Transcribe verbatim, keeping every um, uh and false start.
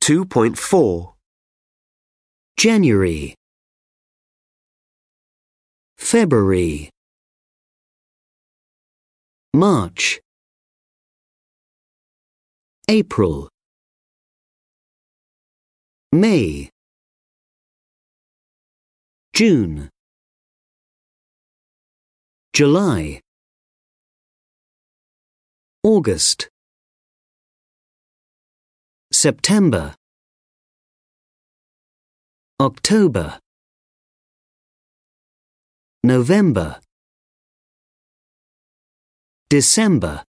two point four. January, February, March, April, May, June, July, August, September, October, November, December.